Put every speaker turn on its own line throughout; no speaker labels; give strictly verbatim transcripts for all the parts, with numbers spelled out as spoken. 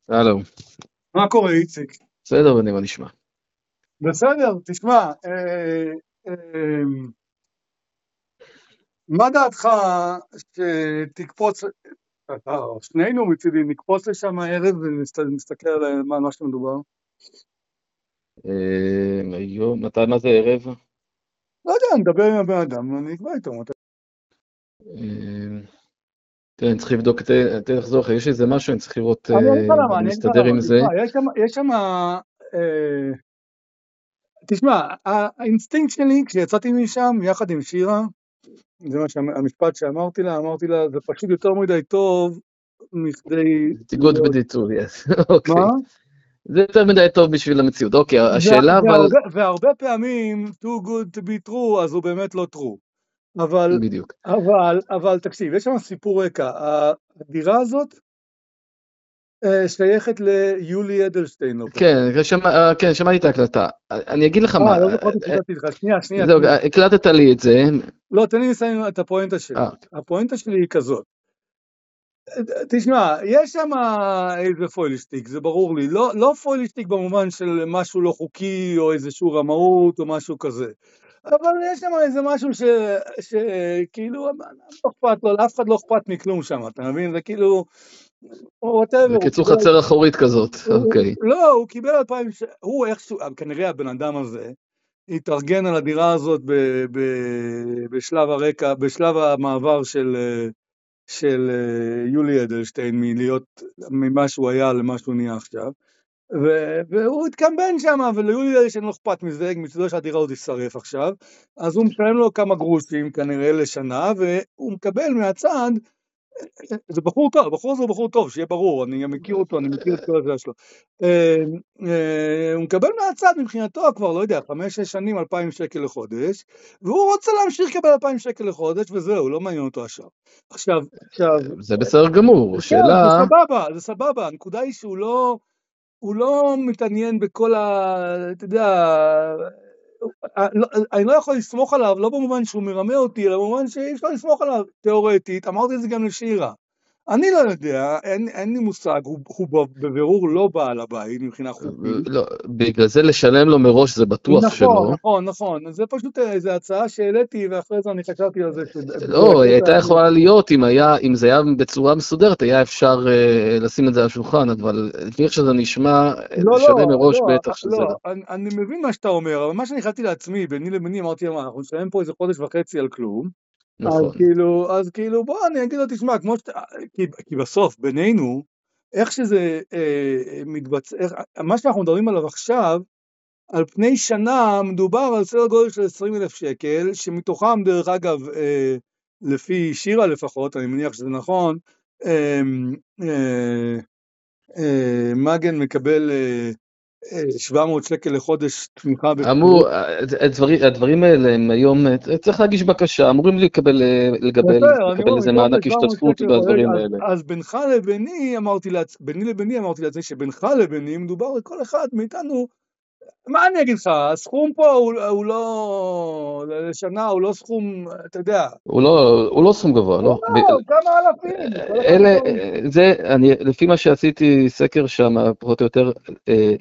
הלו,
מה קורה, איציק?
בסדר, ואני מה נשמע?
בסדר, תשמע, אה, אה, מה דעתך שתקפוץ, אתה או שנינו מצידי, נקפוץ לשם הערב ונסתכל על מה מה שמדובר?
אה, היום, מתי, מה זה ערב?
לא יודע, נדבר עם הבן אדם, אני אקבע איתו. מתי.
אה, תראה, אני צריך לבדוק, ת- תן לחזור לך, יש איזה משהו, אני צריך לראות
אני אגיד לך
אה, אם
למה,
אני
אני אגיד לך
מסתדר
למה,
עם זה.
תשמע, יש שם, יש שם, אה, תשמע, האינסטינקט שלי כשיצאתי משם יחד עם שירה, זה מה שהמשפט שאמרתי לה, אמרתי לה, זה פשוט יותר מדי טוב מכדי
זה good
להיות,
בדיטור, yes,
מה?
אוקיי. זה יותר מדי טוב בשביל המציאות, אוקיי,
וה-
השאלה אבל,
והרבה, והרבה פעמים too good to be true אז הוא באמת לא true, אבל
בדיוק.
אבל אבל תקשיב, יש שם סיפור רקע. הדירה הזאת אה, שייכת ליולי אדלשטיין, לא פחות.
כן, שמע, אה, כן, שמעתי את ההקלטה. אני אגיד לך מה,
אה, לא
אה,
זוכרתי
אה,
שכתבתי לך. שנייה שנייה
זהו,
שנייה
הקלטת לי את זה.
לא, תן לי לסיים את הפואנטה שלי.
אה,
הפואנטה שלי היא כזאת, תשמע, יש שם איזה פוילישטיק, זה ברור לי, לא, לא פוילישטיק במובן של משהו לא חוקי או איזשהו רמאות או משהו כזה, אבל יש שם איזה משהו ש, שכאילו לא אכפת לו, לאף אחד לא אכפת מכלום שם, אתה מבין? זה כאילו, whatever, הוא
בקיצור
קיבל,
חצר אחורית כזאת,
הוא,
אוקיי.
לא, הוא קיבל אלפיים, ש... הוא איכשהו, כנראה הבן אדם הזה, התארגן על הדירה הזאת ב, ב, בשלב הרקע, בשלב המעבר של של אה, יולי אדלשטיין, מלהיות, ממה שהוא היה למה שהוא נהיה עכשיו, ו- והוא התקמבן שם, וליולי אדלשטיין לא אכפת מזה, מצדו שהדירה עוד יישרף עכשיו, אז הוא משלם לו כמה גרושים כנראה לשנה, והוא מקבל מהצד, זה בחור טוב, בחור זה בחור טוב, שיהיה ברור, אני גם מכיר אותו, אני מכיר את כל הזה שלו. אה, אה, הוא מקבל מהצד מבחינתו כבר, לא יודע, חמש, שש שנים, אלפיים שקל לחודש, והוא רוצה להמשיך לקבל אלפיים שקל לחודש, וזהו, לא מעניין אותו השאר. עכשיו, עכשיו,
זה בסדר גמור,
כן, זה
שאלה,
סבבה, זה סבבה, הנקודה היא שהוא לא, הוא לא מתעניין בכל ה... אתה יודע, לא- אני לא יכול לסמוך עליו, לא במובן שהוא מרמה אותי, אלא במובן שאי אפשר לסמוך עליו, תיאורטית, אמרתי את זה גם לשירה. אני לא יודע, אין, אין לי מושג, הוא, הוא בבירור לא בעל הבית מבחינה חוקית.
לא, בגלל זה לשלם לו מראש זה בטוח
נכון,
שלא.
נכון, נכון, זה פשוט איזו הצעה שהעליתי, ואחרי זה אני חשבתי על זה,
לא, היא
שבקטע
הייתה
הזה,
יכולה להיות, אם היה, אם זה היה בצורה מסודרת, היה אפשר אה, לשים את זה על השולחן, אבל לפי איך שזה נשמע, אה,
לא,
לשלם
לא,
מראש
לא,
בטח שזה
לא,
לא.
אני, אני מבין מה שאתה אומר, אבל מה שאני החלטתי לעצמי, ביני לביני, אמרתי, מה, אנחנו נשלם פה איזה חודש וחצי על כלום, אז
נכון.
כאילו, אז כאילו, בוא, אני אגיד לו, תשמע, כמו שאתה, כי, כי בסוף, בינינו, איך שזה אה, מתבצע, איך, מה שאנחנו מדברים עליו עכשיו, על פני שנה מדובר על סדר גודל של עשרים אלף שקל, שמתוכם דרך אגב, אה, לפי שירה לפחות, אני מניח שזה נכון, אה, אה, אה, מגן מקבל אה, אה, שבע מאות שקל לחודש תמיכה בשכירות.
אמור, אה, הדברים, הדברים האלה הם היום, אה, צריך להגיש בקשה, אמורים לקבל, אה, לקבל,
בסדר, אני
לקבל
אומר,
איזה
מתוך זה
מענק
שבע מאות
השתתפות
שקל לחודש,
והדברים
אז,
האלה.
אז בינך לביני אמרתי לעצמי, ביני לביני אמרתי לעצמי שבינך לביני מדובר על כל אחד מאיתנו, מה אני אגיד לך, הסכום פה הוא, הוא לא, לשנה הוא לא סכום, אתה יודע,
הוא לא, הוא לא סכום גבוה,
הוא
לא. ב-
לא, כמה אלפים, כל אחד
אלה,
פה.
אה, זה, אני, לפי מה שעשיתי סקר שם, פחות או יותר, אה,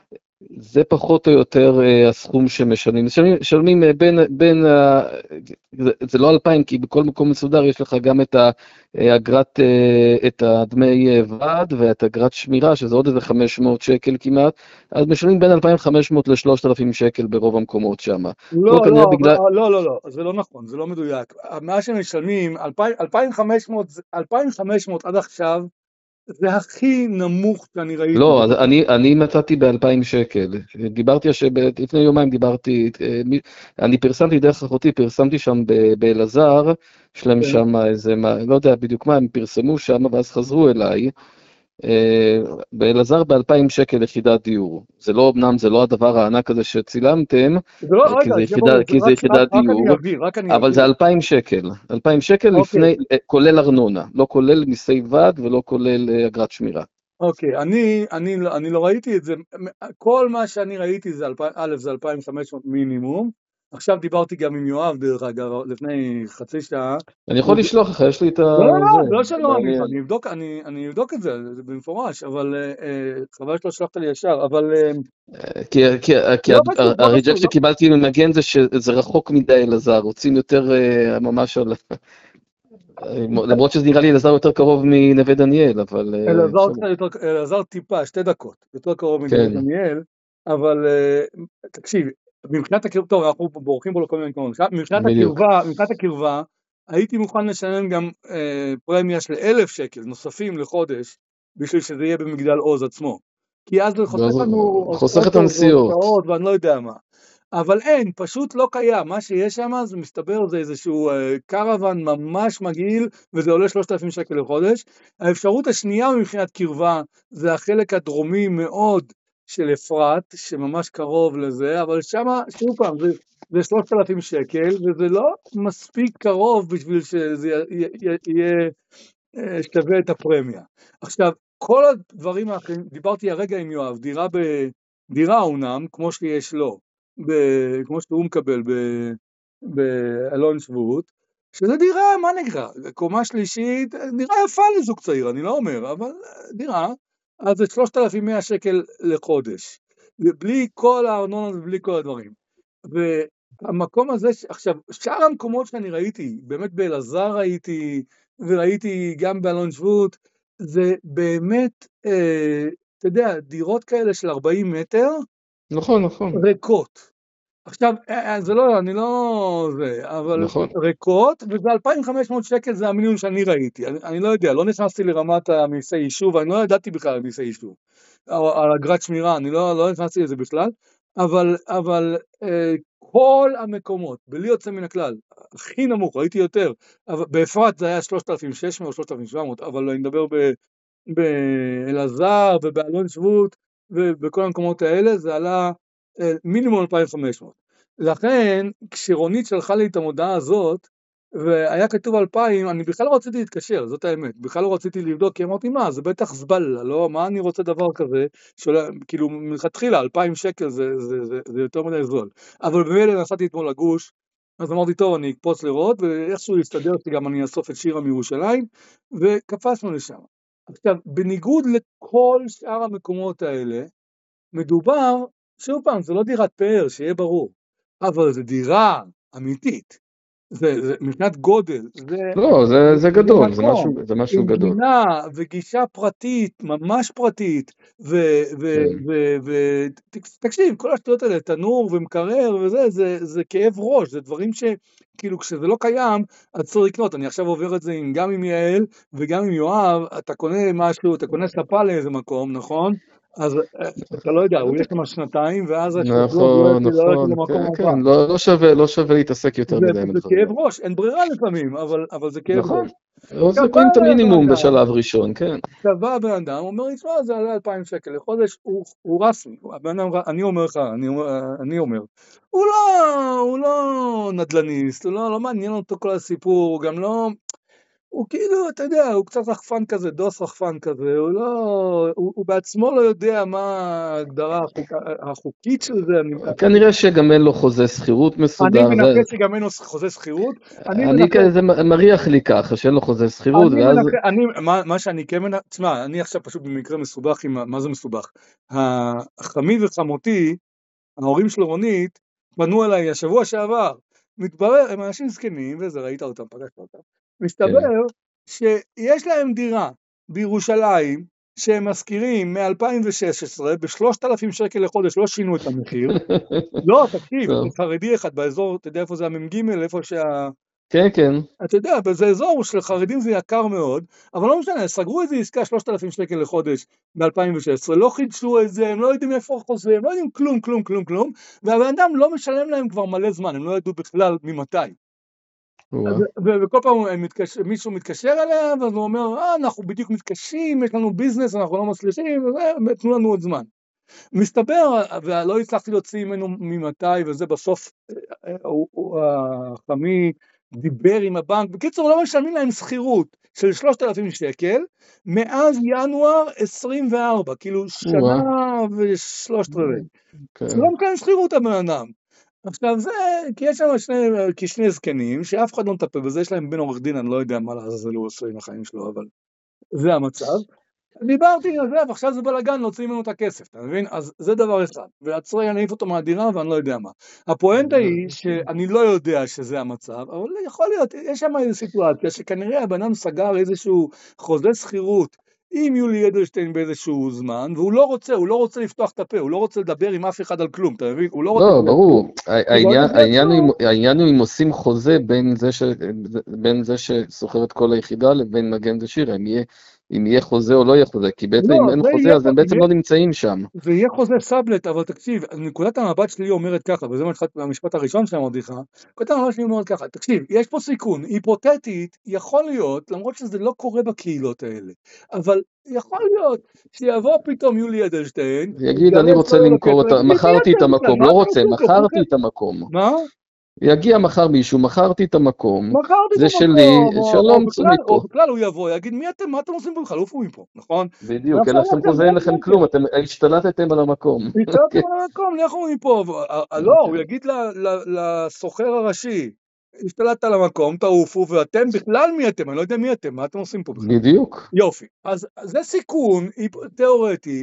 זה פחות או יותר אה, הסכום שמשלמים. משלמים, משלמים אה, בין, בין, ה- זה, זה לא אלפיים, כי בכל מקום מסודר יש לך גם את האגרת, את הדמי אה, ועד ואת אגרת שמירה, שזה עוד איזה חמש מאות שקל כמעט, אז משלמים בין אלפיים וחמש מאות ל-שלושת אלפים שקל ברוב המקומות שם. פה
לא,
כנראה
לא,
בגלל,
לא, לא, לא, זה לא נכון, זה לא מדויק. מה שמשלמים, אלפיים וחמש מאות, אלפיים וחמש מאות עד עכשיו, זה הכי נמוך שאני ראיתי.
לא, אז אני, אני מצאתי ב-אלפיים שקל. דיברתי, שב, לפני יומיים דיברתי, אה, מי- אני פרסמתי דרך אחותי, פרסמתי שם ב- באלעזר, יש להם
כן.
שם איזה, מה, לא יודע בדיוק מה, הם פרסמו שם, ואז חזרו אליי. אה, באלעזר ב-אלפיים שקל יחידת דיור. זה לא, אמנם זה לא הדבר הענק הזה שצילמתם,
זה לא,
אה, כי
רגע,
זה
שיהיה
יחידה,
ברור, זה
כי זה
רק, רק,
יחידת
רק אני
דיור,
אבהיר, רק אני
אבל
אבהיר.
זה אלפיים שקל. אלפיים שקל
אוקיי,
לפני, אה, כולל ארנונה, לא כולל מיסי ועד ולא כולל אה, אגרת שמירה.
אוקיי, אני, אני, לא- אני לא ראיתי את זה, כל מה שאני ראיתי זה אלפיים, א', זה אלפיים וחמש מאות מינימום, עכשיו דיברתי גם עם יואב, דרך אגב, לפני חצי שעה.
אני יכול לשלוח לך, יש לי את
לא, לא,
זה,
לא, לא שלא, אני,
מעניין.
אני אבדוק, אני, אני אבדוק את זה, זה במפורש, אבל אה, חבל שלא שלחת לי ישר, אבל אה,
כי, כי, כי
לא חשוב, לא
הריג'קט
חשוב, לא.
שקיבלתי ממגן זה שזה רחוק מדי אלעזר, רוצים יותר אה, ממש על... למרות שזה נראה לי אלעזר יותר קרוב מנווה דניאל, אבל... אה,
אלעזר
עכשיו...
קצת יותר, אלעזר טיפה, שתי דקות, יותר קרוב מדוד
כן,
דניאל, אבל אה, תקשיב, מבחינת הקרבה, טוב, אנחנו בורחים בו לכל מיני מקומות, מבחינת
בדיוק.
הקרבה, מבחינת הקרבה, הייתי מוכן לשלם גם אה, פרמיה של אלף שקל נוספים לחודש, בשביל שזה יהיה במגדל עוז עצמו, כי אז זה חוסך לנו
חוסך את
אוטו
הנסיעות.
והוצאות ואני לא יודע מה, אבל אין, פשוט לא קיים, מה שיש שם זה מסתבר זה איזשהו אה, קרוון ממש מגעיל, וזה עולה שלושת אלפים שקל לחודש. האפשרות השנייה מבחינת קרבה זה החלק הדרומי מאוד של אפרת, שממש קרוב לזה, אבל שם, שוב פעם, זה, זה שלושת אלפים שקל, וזה לא מספיק קרוב בשביל שזה י- י- יהיה אה, שווה את הפרמיה. עכשיו, כל הדברים האחרים, דיברתי הרגע עם יואב, דירה ב... דירה אומנם, כמו שיש לו, ב, כמו שהוא מקבל ב- באלון שבות, שזה דירה, מה נקרא? קומה שלישית, דירה יפה לזוג צעיר, אני לא אומר, אבל דירה, אז זה שלושת אלפים ומאה שקל לחודש, בלי כל הארנונה ובלי כל הדברים. והמקום הזה, ש- עכשיו, שאר המקומות שאני ראיתי, באמת באלעזר ראיתי, וראיתי גם באלון שבות, זה באמת, אה, אתה יודע, דירות כאלה של ארבעים מטר,
נכון, נכון,
ריקות. עכשיו, אה, אה, זה לא, אני לא זה, אבל
נכון.
ריקות, וזה אלפיים וחמש מאות שקל, זה המינימום שאני ראיתי. אני, אני לא יודע, לא נכנסתי לרמת המיסי יישוב, אני לא ידעתי בכלל על מיסי יישוב, או על אגרת שמירה, אני לא, לא נכנסתי לזה בכלל, אבל, אבל אה, כל המקומות, בלי יוצא מן הכלל, הכי נמוך, ראיתי יותר, אבל באפרת זה היה שלושת אלפים ושש מאות, שלושת אלפים ושבע מאות, אבל אני מדבר ב... באלעזר ובאלון שבות ובכל המקומות האלה, זה עלה אה, מינימום אלפיים וחמש מאות. לכן, כשרונית שלחה לי את המודעה הזאת, והיה כתוב אלפיים, אני בכלל לא רציתי להתקשר, זאת האמת, בכלל לא רציתי לבדוק, כי אמרתי, מה, זה בטח זבלה, לא? מה אני רוצה דבר כזה, שעולה, כאילו, מלכתחילה, אלפיים שקל זה, זה, זה, זה יותר מדי זול. אבל במילא נסעתי אתמול לגוש, אז אמרתי, טוב, אני אקפוץ לראות, ואיכשהו יסתדר שגם אני אאסוף את שירה מירושלים, וקפצנו לשם. עכשיו, בניגוד לכל שאר המקומות האלה, מדובר, שוב פעם, זה לא דירת פאר, שיהיה ברור, אבל זה דירה אמיתית. זה, זה מבחינת גודל, זה,
לא, זה,
זה,
זה
זה
גדול, זה משהו,
מקום,
זה משהו
עם
גדול.
גינה וגישה פרטית, ממש פרטית, ו, ו,
כן.
ו, ו, ת- תקשיב, כל השטויות האלה, תנור ומקרר וזה, זה, זה כאב ראש, זה דברים שכאילו כשזה לא קיים, אז צריך לקנות. אני עכשיו עובר את זה עם, גם עם יעל וגם עם יואב, אתה קונה משהו, אתה קונה ספה לאיזה מקום, נכון? אז אה, אתה לא יודע, הוא יהיה שם שנתיים, ואז השזלוג לא
נכון,
יוצא לא יוצא
נכון, כן,
למקום הבא.
כן, לא, לא שווה, לא שווה להתעסק יותר
זה,
מדי עם
זה
הדברים
כאב
האלה.
ראש, אין ברירה לפעמים, אבל, אבל זה כאב
נכון,
ראש.
אז
עכשיו
זה
בא
קונים את
אליי הבן
המינימום
אדם,
בשלב ראשון, כן.
עכשיו בא הבן אדם, אומר לי, תשמע, זה עלה אלפיים שקל לחודש, הוא, הוא רסמי, הבן אדם, אני אומר לך, אני, אומר- אני אומר, הוא לא, הוא לא נדלניסט, הוא לא, לא מעניין אותו כל הסיפור, הוא גם לא, הוא כאילו, אתה יודע, הוא קצת רחפן כזה, דוס רחפן כזה, הוא לא, הוא, הוא בעצמו לא יודע מה ההגדרה החוק, החוקית של זה, אני,
כנראה שגם אין לו חוזה שכירות
אני
מסודר, זה,
מנחש שגם אין לו חוזה שכירות, אני
אני
מנחש,
כזה מריח לי ככה, שאין לו חוזה שכירות,
אני
ואז,
מנחש, אני, מה, מה שאני כן מנחש, תשמע, אני עכשיו פשוט במקרה מסובך עם, ה- מה זה מסובך? החמי וחמותי, ההורים של רונית, פנו אליי השבוע שעבר, מתברר, הם אנשים זקנים, וזה, ראית אותם, פגשת אותם, מסתבר
כן.
שיש להם דירה בירושלים, שהם משכירים מ-אלפיים ושש עשרה, ב-שלושת אלפים שקל לחודש, לא שינו את המחיר, לא, תקשיב,
טוב,
חרדי אחד באזור, אתה יודע איפה זה המ"ג, איפה שה...
כן, כן.
אתה יודע, באיזה אזור של חרדים זה יקר מאוד, אבל לא משנה, סגרו איזה עסקה שלושת אלפים שקל לחודש ב-אלפיים ושש עשרה, לא חידשו את זה, הם לא יודעים איפה החוזה, הם לא יודעים כלום, כלום, כלום, כלום, והבן אדם לא משלם להם כבר מלא זמן, הם לא ידעו בכלל ממתי.
וואה.
ו- ו- וכל פעם הם מתקש... מישהו מתקשר אליהם, ואז הוא אומר, אה, אנחנו בדיוק מתקשים, יש לנו ביזנס, אנחנו לא מצליחים, וזה, תנו לנו עוד זמן. מסתבר, ולא הצלחתי להוציא ממנו ממתי, וזה בסוף, אה, הוא- הוא- החמי דיבר עם הבנק, בקיצור לא משלמים להם שכירות של שלושת אלפים שקל, מאז ינואר עשרים וארבע, כאילו
וואה.
שנה ושלושת רבעי,
כן.
לא משלם שכירות הבן אדם, עכשיו זה, כי יש שם שני, כי שני זקנים, שאף אחד לא מטפל בזה, יש להם בן עורך דין, אני לא יודע מה לעזאזל הוא עושה עם החיים שלו, אבל זה המצב. דיברתי על זה, ועכשיו זה בלגן, להוציא ממנו את הכסף, אתה מבין? אז זה דבר אחד, ועצרי אני אעיף אותו מהדירה ואני לא יודע מה. הפואנטה היא שאני לא יודע שזה המצב, אבל יכול להיות, יש שם איזו סיטואציה שכנראה הבן אדם סגר איזשהו חוזה שכירות עם יולי אדלשטיין באיזשהו זמן, והוא לא רוצה, הוא לא רוצה לפתוח את הפה, הוא לא רוצה לדבר עם אף אחד על כלום, אתה מבין? הוא לא רוצה...
לא, ברור. העניין,
וברגע
העניין הוא,
שיצאו-
אם- העניין הוא אם עושים חוזה בין זה ש, בין זה שסוחר את כל היחידה לבין מגן ושירה, אם יהיה, אם יהיה חוזה או לא יהיה חוזה, כי בעצם
לא,
אם אין
זה
חוזה
יהיה,
אז הם בעצם
יהיה,
לא נמצאים שם.
זה יהיה חוזה סאבלט, אבל תקשיב, נקודת המבט שלי אומרת ככה, וזה המשפט הראשון שאמרתי לך, נקודת המבט שלי אומרת ככה, תקשיב, יש פה סיכון, היפותטית, יכול להיות, למרות שזה לא קורה בקהילות האלה, אבל יכול להיות שיבוא פתאום יולי אדלשטיין,
יגיד, אני רוצה למכור את ה...
מי
מכרתי את
אתם בכלל?
המקום,
מה
לא
אתם
רוצה,
עושים פה?
מכרתי
כולכם-
את המקום.
מה?
יגיע מחר מישהו, מכרתי את המקום,
מכרתי את
זה שלי,
המקום, או, או,
שלום, צאו
בכלל, או
מפה.
בכלל הוא יבוא, יגיד, מי אתם, מה אתם עושים פה בכלל? עופו מפה, נכון?
בדיוק, אין
ועכשיו
לכם
לכם
חוזה, אין
אין
לכם
שקל.
כלום, אתם השתלטתם על המקום.
יצאתם על המקום, לכו מפה, לא, הוא יגיד לסוחר הראשי, השתלטת על המקום, תעופו, ואתם בכלל מי אתם? אני לא יודע מי אתם, מה אתם עושים פה בכלל?
בדיוק.
יופי, אז זה סיכון תיאורטי,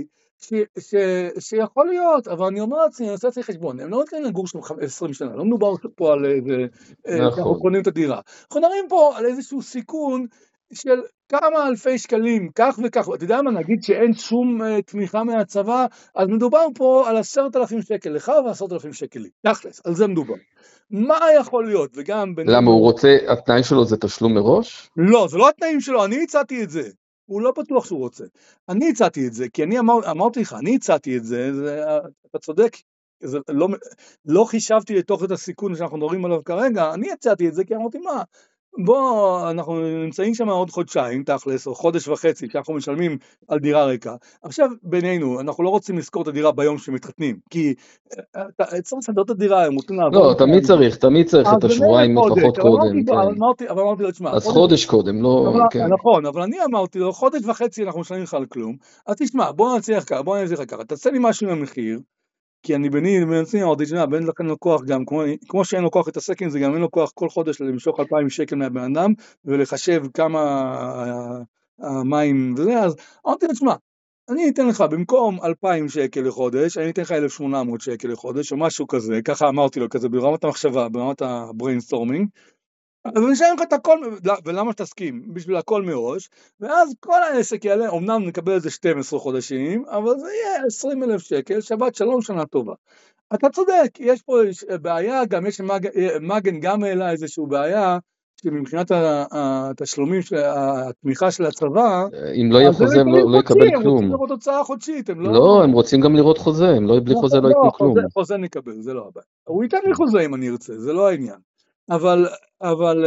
שיכול להיות, אבל אני אומר לעצמי, אני עושה לעצמי חשבון, הם לא נותנים לגור שם עשרים שנה, לא מדובר פה על איזה, אנחנו
נכון.
קונים את הדירה, אנחנו מדברים פה על איזשהו סיכון של כמה אלפי שקלים, כך וכך, אתה יודע מה, נגיד שאין שום תמיכה מהצבא, אז מדובר פה על עשרת אלפים שקל לך ועשרת אלפים שקל לי, תכלס, על זה מדובר. מה יכול להיות, וגם בינינו...
למה הוא רוצה, התנאי שלו זה תשלום מראש?
לא, זה לא התנאים שלו, אני הצעתי את זה. הוא לא בטוח שהוא רוצה. אני הצעתי את זה, כי אני אמר, אמרתי לך, אני הצעתי את זה, זה אתה צודק, זה לא, לא חישבתי לתוך את הסיכון שאנחנו מדברים עליו כרגע, אני הצעתי את זה כי אמרתי, מה, בוא, אנחנו נמצאים שם עוד חודשיים, תכלס, או חודש וחצי, שאנחנו משלמים על דירה ריקה. עכשיו, בינינו, אנחנו לא רוצים לזכור את הדירה ביום שמתחתנים, כי צריך לסדר את הדירה, הם רוצים לעבור...
לא, תמיד צריך, תמיד צריך את השבועיים לפחות קודם, כן.
אבל אמרתי לו, תשמע,
אז חודש קודם, לא, כן.
נכון, אבל אני אמרתי לו, חודש וחצי אנחנו משלמים לך על כלום, אז תשמע, בוא נצליח ככה, בוא נצליח ככה, תעשה לי משהו עם המחיר, כי אני ביני לבין עצמי, אמרתי, תשמע, בין לכן לקוח גם, כמו, כמו שאין לו כוח להתעסק עם זה, גם אין לו כוח כל חודש למשוך אלפיים שקל מהבן אדם, ולחשב כמה המים וזה, אז אמרתי לו, תשמע, אני אתן לך במקום אלפיים שקל לחודש, אני אתן לך אלף ושמונה מאות שקל לחודש, או משהו כזה, ככה אמרתי לו, כזה ברמת המחשבה, ברמת הבריינסטורמינג, אבל נשאר לך את הכל, ולמה שתסכים? בשביל הכל מראש, ואז כל העסק יעלה, אמנם נקבל איזה שנים עשר חודשים, אבל זה יהיה עשרים אלף שקל, שבת שלום, שנה טובה. אתה צודק, יש פה בעיה, גם יש מגן גם העלה איזשהו בעיה, שמבחינת התשלומים, התמיכה של הצבא,
אם לא יהיה חוזה הם לא יקבל
הם רוצים
כלום.
לראות הוצאה חודשית, הם לא...
לא, הם רוצים גם לראות חוזה, הם לא, בלי חוזה לא ייתנו כלום.
חוזה נקבל, זה לא הבעיה. הוא ייתן לי חוזה אם אני ארצה, זה לא העניין. אבל, אבל,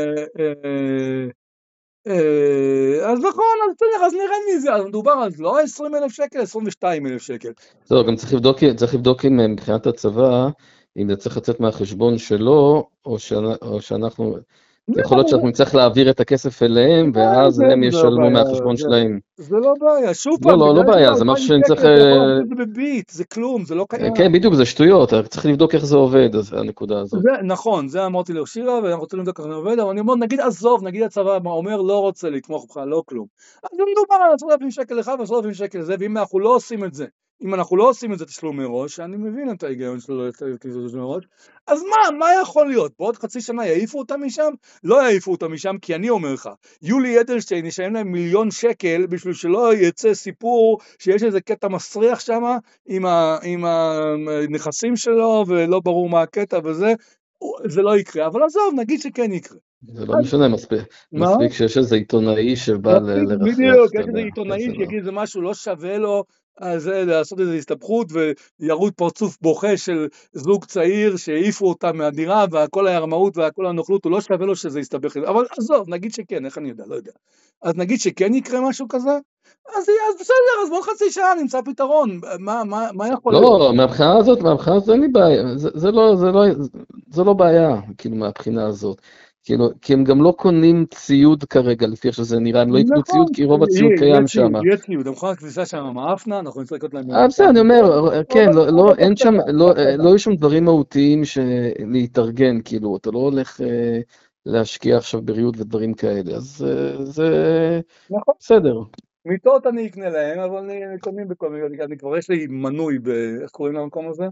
אז נכון, אז נראה מזה, אז מדובר על לא עשרים אלף שקל, עשרים ושתיים אלף שקל.
זהו, גם צריך לבדוק, צריך לבדוק אם מבחינת הצבא, אם זה צריך לצאת מהחשבון שלו, או שאנחנו, יכול להיות שאנחנו נצטרך להעביר את הכסף אליהם, ואז הם ישלמו מהחשבון שלהם.
זה לא בעיה, שוב
פעם, לא, לא בעיה, זה משהו שאני צריך...
זה בביט, זה כלום, זה לא קיים.
כן, בדיוק, זה שטויות, צריך לבדוק איך זה עובד, הנקודה הזאת.
נכון, זה אמרתי לשירה, ואנחנו רוצים לבדוק איך זה עובד, אבל אני אומר, נגיד עזוב, נגיד הצבא אומר, לא רוצה לתמוך בך, לא כלום. אז זה מדובר על עשרת אלפים שקל אחד ועשרת אלפים שקל זה, ואם אנחנו לא עושים את זה, אם אנחנו לא עושים את זה תשלום מראש, אני מבין את ההיגיון שלו תשלום מראש, אז מה, מה יכול להיות? בעוד חצי שנה יעיפו אותם משם? לא יעיפו אותם משם, כי אני אומר לך, יולי אדלשטיין ישלם להם מיליון שקל, בשביל שלא יצא סיפור שיש איזה קטע מסריח שם, עם, ה, עם הנכסים שלו, ולא ברור מה הקטע וזה, זה לא יקרה, אבל עזוב, נגיד שכן יקרה.
זה לא משנה, מספיק, מספיק שיש איזה עיתונאי שבא לרחרח.
בדיוק, יש איזה עיתונאי שיגיד זה משהו לא שווה לו, זה לעשות איזו הסתבכות, ויראו פרצוף בוכה של זוג צעיר שהעיפו אותם מהדירה, והכל הרמאות והכל הנוכלות, הוא לא שווה לו שזה יסתבך. אבל עזוב, נגיד שכן, איך אני יודע, לא יודע. אז נגיד שכן יקרה משהו כזה, אז, אז בסדר, אז בוא חצי שעה נמצא פתרון, מה, מה, מה יכול להיות?
לא, מהבחינה הזאת, מהבחינה הזאת אין לי בעיה, זה, זה, לא, זה, לא, זה לא בעיה, כאילו, מהבחינה הזאת. כאילו, כי הם גם לא קונים ציוד כרגע, לפי איך שזה נראה, הם לא יקנו ציוד,
נכון,
כי רוב הציוד
יהיה
קיים
ציוד,
שם.
יהיה ציוד, המכון הכביסה שם מאפנה, אנחנו נצטרך לקנות להם
אה, בסדר, אני אומר, כן, לא, לא,
אבל
אין שם,
בקטנה,
לא,
בקטנה.
לא יש שם דברים מהותיים להתארגן, כאילו, אתה לא הולך אה, להשקיע עכשיו בריהוט ודברים כאלה, אז אה, זה
נכון,
בסדר.
מיטות אני אקנה להם, אבל אני קונים בכל מיני, אני כבר יש לי מנוי ב... איך קוראים למקום הזה?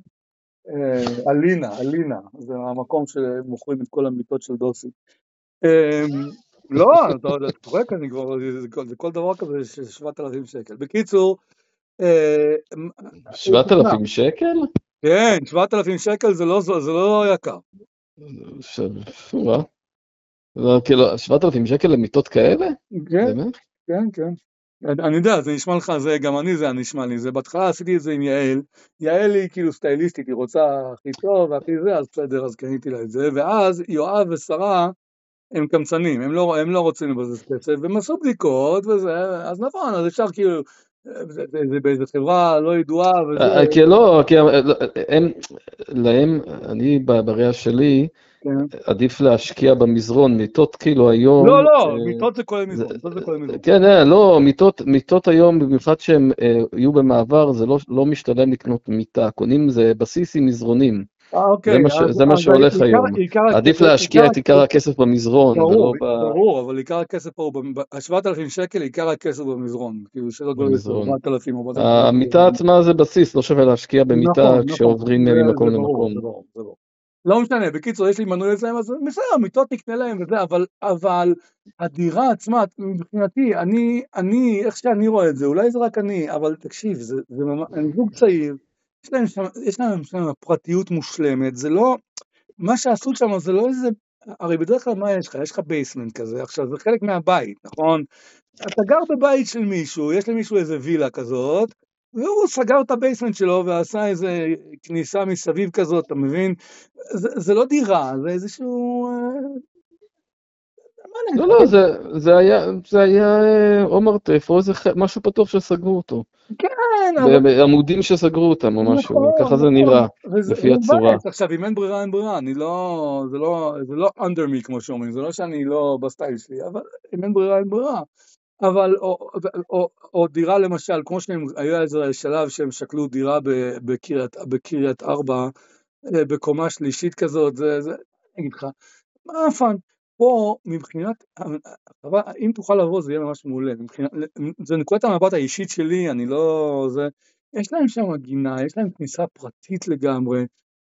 אה, אלינה, אלינה, זה המקום שמוכרים את כל המיטות של דוסי. אה, לא, אתה יודע, אתה צוחק, אני כבר, זה כל- זה כל דבר כזה של שבעת אלפים שקל. בקיצור, אה,
שבעת
תשמע,
אלפים שקל?
כן, שבעת אלפים שקל זה לא זה לא יקר.
ש- וואה. לא, כאילו, שבעת אלפים שקל למיטות כאלה?
כן,
באמת?
כן, כן. אני אני יודע, זה נשמע לך, זה גם אני, זה היה נשמע לי, זה בהתחלה עשיתי את זה עם יעל, יעל היא כאילו סטייליסטית, היא רוצה הכי טוב והכי זה, אז בסדר, אז קניתי לה את זה, ואז יואב ושרה הם קמצנים, הם לא, הם לא רוצים לבזבז כסף, והם עשו בדיקות וזה, אז נכון, אז אפשר כאילו, זה, זה, זה באיזה חברה לא ידועה וזה,
אה, כי לא, כי הם, הם- להם, אני ב- בראייה שלי,
כן.
עדיף להשקיע במזרון, מיטות כאילו
לא,
היום,
לא,
אה,
מיטות זה כולל
זה,
מזרון, מיטות זה כולל מזרון.
כן, אה, לא, מיטות, מיטות היום, במיוחד שהם אה, יהיו במעבר, זה לא, לא משתלם לקנות מיטה, קונים זה בסיס עם מזרונים,
אה,
זה
אוקיי,
מה, ש,
אז,
זה מה
אז
שהולך
עיקר,
היום,
עיקר,
עדיף
עיקר,
להשקיע את עיקר הכסף במזרון
ברור,
ולא ב,
ברור, אבל עיקר הכסף פה, הוא ה-שבעת אלפים שקל, עיקר הכסף במזרון, כאילו שלא גולל יותר
במזרון.
ארבעת אלפים או ארבעת אלפים
המיטה
שקל.
עצמה זה בסיס, לא שווה להשקיע במיטה
נכון, נכון,
כשעוברים
זה,
ממקום
זה ברור,
למקום.
זה ברור, זה ברור. לא משנה, בקיצור, יש לי מנוי אצלם, אז בסדר, מיטות תקנה להם וזה, אבל, אבל הדירה עצמה, מבחינתי, אני, אני, איך שאני רואה את זה, אולי זה רק אני, אבל תקשיב, זה, זה ממש, הם זוג צעיר, יש להם שם, יש להם שם פרטיות מושלמת, זה לא, מה שעשו שם זה לא איזה, הרי בדרך כלל מה יש לך? יש לך בייסמנט כזה, עכשיו זה חלק מהבית, נכון? אתה גר בבית של מישהו, יש למישהו איזה וילה כזאת, והוא סגר את הבייסמנט שלו ועשה איזה כניסה מסביב כזאת, אתה מבין? זה, זה לא דירה, זה איזשהו... אה, מה אני
לא,
אגיד
לא,
לך?
זה, זה היה, זה היה אה, או מרתף או איזה ח- משהו פתוח שסגרו אותו.
כן, אבל...
ב- בעמודים שסגרו אותם או משהו,
נכון,
ככה זה
נכון,
נראה,
וזה
לפי הצורה.
מבאס, עכשיו אם אין ברירה אין ברירה, אני לא, זה לא, זה לא under me כמו שאומרים, זה לא שאני לא בסטייל שלי, אבל אם אין ברירה אין ברירה. אבל, או, או, או דירה למשל, כמו שהם, היה איזה שלב שהם שקלו דירה ב- בקריית, בקריית ארבע, אה, בקומה שלישית כזאת, זה, זה, אני אגיד לך, מה הפאן? פה, מבחינת, אבל אם תוכל לבוא זה יהיה ממש מעולה, מבחינת, זה נקודת המבט האישית שלי, אני לא, זה, יש להם שם גינה, יש להם כניסה פרטית לגמרי,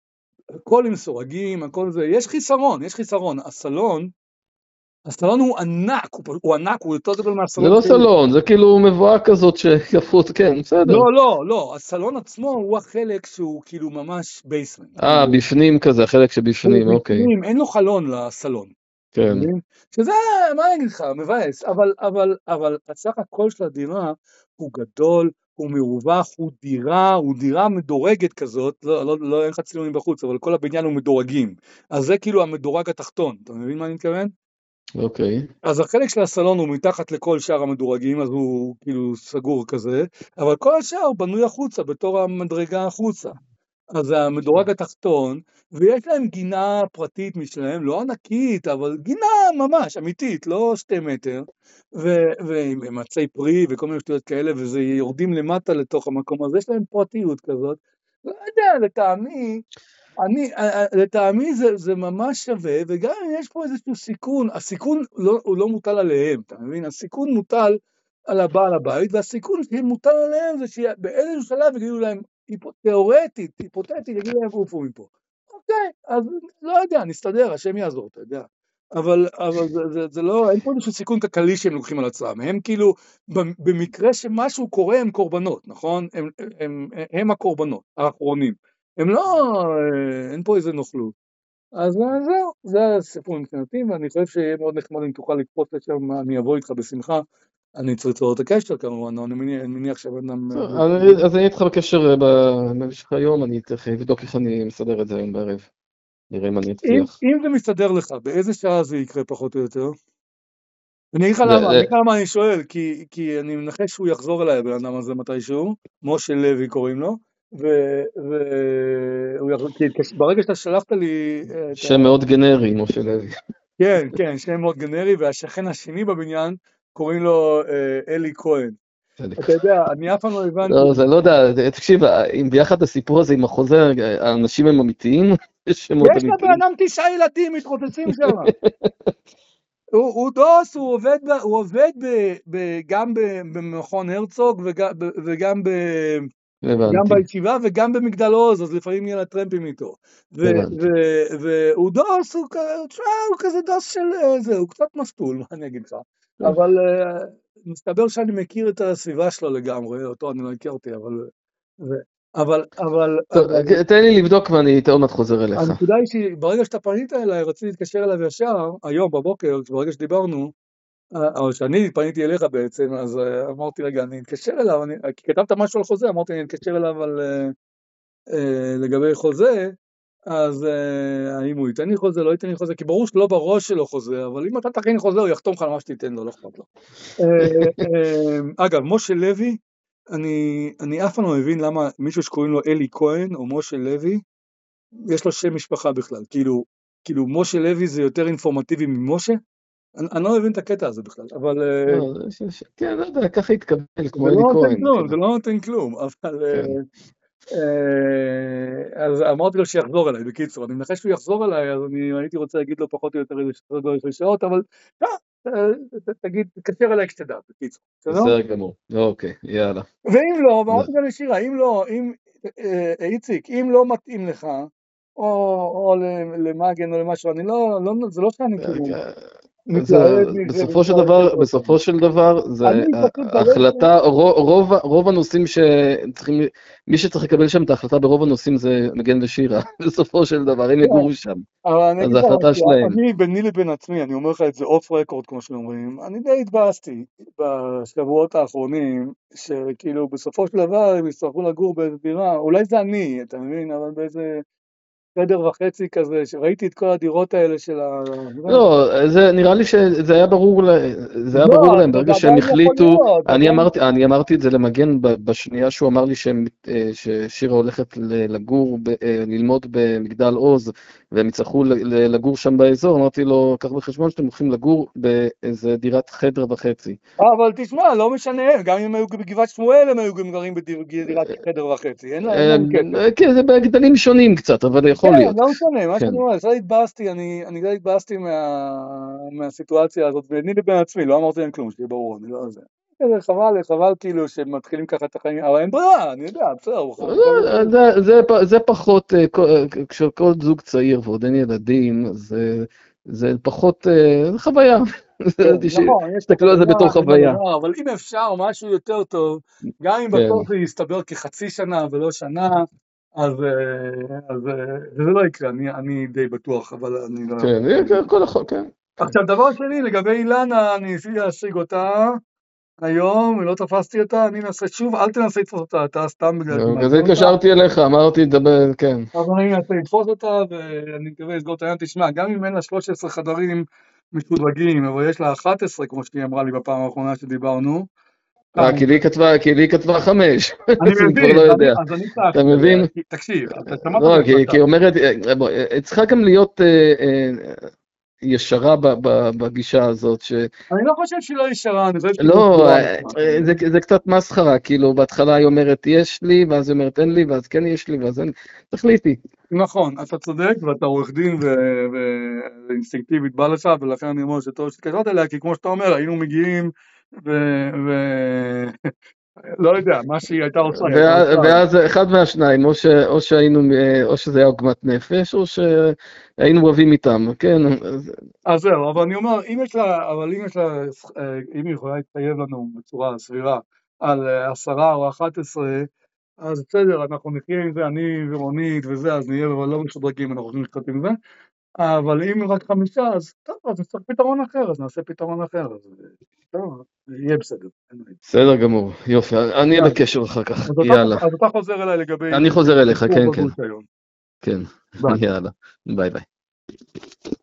הכל עם סורגים, הכל זה, יש חיסרון, יש חיסרון, הסלון, הסלון הוא ענק, הוא, פ- הוא ענק, הוא יותר גדול
זה
מהסלון
לא
שלי.
סלון, זה כאילו מבואה כזאת שכפות, כן, בסדר.
לא, לא, לא, הסלון עצמו הוא החלק שהוא כאילו ממש בייסמנט,
אה,
כאילו,
בפנים כזה, החלק
הוא
שבפנים, אוקיי,
בפנים, אין לו חלון לסלון, אתה
כן.
מבין? שזה, מה אני אגיד לך, מבאס, אבל, אבל, אבל הסך הכל של הדירה הוא גדול, הוא מרווח, הוא דירה, הוא דירה מדורגת כזאת, לא, לא, לא, אין לך צילומים בחוץ, אבל כל הבניין הוא מדורגים, אז זה כאילו המדורג התחתון, אתה מבין מה אני מתכוון?
אוקיי.
אז החלק של הסלון הוא מתחת לכל שאר המדורגים, אז הוא כאילו סגור כזה, אבל כל השאר בנוי החוצה, בתור המדרגה החוצה. אז זה המדורג התחתון, ויש להם גינה פרטית משלהם, לא ענקית, אבל גינה ממש אמיתית, לא שתי מטר, ו- ועם עצי פרי וכל מיני שטויות כאלה, וזה יורדים למטה לתוך המקום הזה, יש להם פרטיות כזאת. לא יודע, לטעמי, אני, אה, אה, לטעמי זה, זה ממש שווה, וגם אם יש פה איזשהו סיכון, הסיכון לא, הוא לא מוטל עליהם, אתה מבין? הסיכון מוטל על הבעל הבית, והסיכון שמוטל עליהם זה שבאיזשהו שלב יגידו להם, היפ- תיאורטית, היפותטית, יגידו להם עופו מפה. אוקיי, אז לא יודע, נסתדר, השם יעזור, אתה יודע. אבל, אבל זה, זה, זה לא, אין פה איזשהו סיכון כלכלי שהם לוקחים על עצמם, הם כאילו, במקרה שמשהו קורה הם קורבנות, נכון? הם, הם, הם, הם הקורבנות, האחרונים. הם לא, אה, אין פה איזה נוכלות. אז אה, זהו, זה הסיפור מבחינתי, ואני חושב שיהיה מאוד נחמד אם תוכל לקפוץ לשם, אני אבוא איתך בשמחה, אני צריך לצורך את הקשר כמובן, אני מניח, אני מניח שבן אדם...
טוב, אני- אז אני איתך בקשר אה, ב- במשך היום, אני צריך לבדוק איך אני מסדר את זה היום בערב. נראה אם אני
אם,
אצליח.
אם זה מסתדר לך, באיזה שעה זה יקרה פחות או יותר? אני אגיד לך
ל-
למה, אני
ל-
אגיד לך למה אני שואל, כי, כי אני מנחש שהוא יחזור אליי, הבן אדם הזה מתישהו, משה לוי קוראים לו, והוא יחזור, כי כש- ברגע שאתה שלחת לי את ה...
שם מאוד גנרי, משה לוי.
כן, כן, שם מאוד גנרי, והשכן השני בבניין קוראים לו אה, אלי כהן. אתה יודע, אני אף פעם לא הבנתי.
לא, זה לא יודע, תקשיב, אם ביחד הסיפור הזה עם החוזה, האנשים הם אמיתיים? יש שמות
יש לבן
אמיתיים?
אדם תשעה ילדים מתרוצצים שם. הוא, הוא דוס, הוא עובד, ב, הוא עובד ב, ב, גם ב, במכון הרצוג וגם, ב, וגם ב, גם
הבנתי,
בישיבה וגם במגדל עוז, אז לפעמים יהיה לה טרמפים איתו. ו-
הבנתי.
ו- והוא דוס, הוא, כ- תשמע, הוא כזה דוס של אה, זה, הוא קצת מסטול, מה אני אגיד לך. אבל אה, מסתבר שאני מכיר את הסביבה שלו לגמרי, אותו אני לא הכרתי, אבל... ו- אבל, אבל,
טוב,
אבל,
תן לי לבדוק ואני עוד מעט חוזר אליך.
הנקודה היא שברגע שאתה פנית אליי, רציתי להתקשר אליו ישר, היום בבוקר, ברגע שדיברנו, אה, או שאני פניתי אליך בעצם, אז אה, אמרתי, רגע, אני אתקשר אליו, אני, כי כתבת משהו על חוזה, אמרתי, אני אתקשר אליו על... אה, אה, לגבי חוזה, אז אה, האם הוא ייתן לי חוזה, לא ייתן לי חוזה, כי ברור שלא בראש שלו חוזה, אבל אם אתה תכין חוזה, הוא יחתום לך על מה שתיתן לו, לא אכפת לו. אה, אה, אגב, משה לוי, אני, אני אף פעם לא מבין למה מישהו שקוראים לו אלי כהן, או משה לוי, יש לו שם משפחה בכלל, כאילו, כאילו משה לוי זה יותר אינפורמטיבי ממשה, אני, אני לא מבין את הקטע הזה בכלל, אבל אה,
לא, זה ש- ש- כן, לא יודע, ככה התקבל, כמו
זה לא
אלי
נותן
כהן,
כלום,
כאילו.
זה לא נותן כלום, אבל... אה,
כן.
אה, אז אמרתי לו שיחזור אליי, בקיצור, אני מנחש שהוא יחזור אליי, אז אני הייתי רוצה להגיד לו פחות או יותר איזה שלוש שעות, אבל לא, ת- ת- תגיד, תקשר אליי כשתדע, בקיצור, בסדר?
בסדר גמור. אוקיי, יאללה.
ואם לא,
לא.
ואמרתי גם לשירה, אם לא, אם, אה, אה, איציק, אם לא מתאים לך, או או ל- למגן או למשהו, אני לא, לא, זה לא שאני כאילו
זה,
מתלהב מזה
בסופו של
ונשאר יותר
דבר,
טוב שם.
בסופו של דבר,
אני
זה
פשוט ברגע,
ההחלטה, רוב, רוב, רוב הנושאים שצריכים, מי שצריך לקבל שם את ההחלטה ברוב הנושאים זה מגן ושירה, בסופו של דבר, הם
כן,
יגורו שם,
אבל אני
אז
אגיד לך
ההחלטה
משהו,
שלהם.
אני ביני לבין עצמי, אני אומר לך את זה אוף רקורד כמו שאומרים, אני די התבאסתי בשבועות האחרונים, שכאילו בסופו של דבר הם יצטרכו לגור באיזה דירה, אולי זה אני, אתה מבין, אבל באיזה חדר וחצי כזה, שראיתי את כל הדירות האלה של ה...
לא, זה נראה לי שזה היה ברור, ל- זה היה ברור
לא,
להם,
זה
ברגע שהם
עדיין יכול
החליטו,
להיות, זה
אני
עדיין...
אמרתי, אני אמרתי את זה למגן ב- בשנייה שהוא אמר לי שהם, אה, ששירה הולכת ל- לגור, ב- אה, ללמוד במגדל עוז, והם יצטרכו ל- ל- לגור שם באזור, אמרתי לו, קח בחשבון שאתם הולכים לגור באיזה דירת חדר וחצי.
אבל תשמע, לא משנה, גם אם הם היו בגבעת שמואל, הם היו גרים בדירת חדר וחצי, אין לה- אין
אה,
להם קשר.
כן, זה בגדלים שונים קצת, אבל יכול
כן,
להיות.
לא משנה, מה
כן.
שאני אומר, קצת התבאסתי, אני, אני קצת התבאסתי מה, מהסיטואציה הזאת, ביני לבין עצמי, לא אמרתי להם כלום, שיהיה ברור, אני לא זה. זה חבל, חבל כאילו שמתחילים ככה את החיים, אבל אין ברירה, אני יודע, בסדר, הוא חבר.
לא, זה, זה, פ- זה פחות, אה, כל- אה, כשכל זוג צעיר ועוד אין ילדים, זה, זה פחות, אה, זה חוויה.
כן,
זה-
נכון, יש פה
תסתכלו על זה בתור
חוויה, אין מה
חוויה.
לומר, אבל אם אפשר משהו יותר טוב, גם אם
כן,
בסוף זה יסתבר כחצי שנה ולא שנה, אז, אה, אז אה, וזה לא יקרה, אני, אני די בטוח, אבל אני לא
כן,
יכול.
אה, כל החוק, כן. כן.
עכשיו, דבר שני, לגבי אילנה, אני ניסיתי להשיג אותה היום, ולא תפסתי אותה, אני אנסה שוב, אל תנסה לתפוס אותה, אתה סתם בגלל
זהו, בגלל זה
שמעניין אותה,
התקשרתי אליך, אמרתי, דבר, כן.
אבל אני אנסה לתפוס אותה, ואני מקווה לסגור את העניין, תשמע, גם אם אין לה שלושה עשר חדרים משודרגים, אבל יש לה אחת עשרה, כמו שהיא אמרה לי בפעם האחרונה שדיברנו, אז
אה, כי לי כתבה, כי לי כתבה חמש,
אני
אז אני כבר
מבין,
לא
אז אני
יודע.
אז אני
אתה
צעקתי
מבין?
עליה, כי- תקשיב, אתה שמעת
לא, כי,
בהקלטה.
כי היא אומרת, אה, בוא, אה, צריכה גם להיות אה, אה, ישרה ב- ב- בגישה הזאת, ש...
אני לא חושב שהיא לא ישרה, אני חושב שהיא
לא,
מסבירה
אה,
לעצמה.
אה, זה, זה קצת מסחרה, כאילו, בהתחלה היא אומרת יש לי, ואז היא אומרת אין לי, ואז כן יש לי, ואז אין, תחליטי.
נכון, אתה צודק, ואתה עורך דין ואינסטינקטיבית בא לך, ולכן אני אומר שטוב שהתקשרת אליה, כי כמו שאתה אומר, היינו מגיעים, ו... לא יודע, מה שהיא הייתה עושה, היא הייתה
ואז,
עושה.
ואז אחד מהשניים, או, ש, או שהיינו, אה, או שזה היה עוגמת נפש, או שהיינו רבים איתם, כן? אז-
אז זהו, אבל אני אומר, אם יש לה, אבל אם יש לה, אה, אם היא יכולה להתחייב לנו בצורה סבירה על אה, עשרה או אחת עשרה, אז בסדר, אנחנו נחיה עם זה, אני ורונית וזה, אז נהיה אבל לא משודרגים, אנחנו יכולים לחיות עם זה. אבל אם רק חמישה, אז טוב, אז נצטרך פתרון אחר, אז נעשה פתרון אחר, אז טוב, יהיה בסדר. אין בעיה.
בסדר גמור, יופי, אני אהיה
יאללה.
בקשר אחר כך,
אז אתה,
יאללה,
אז אתה חוזר אליי לגבי
אני חוזר אליך,
סיפור
כן, כן,
בגוש היום.
כן,
ביי.
יאללה, ביי ביי.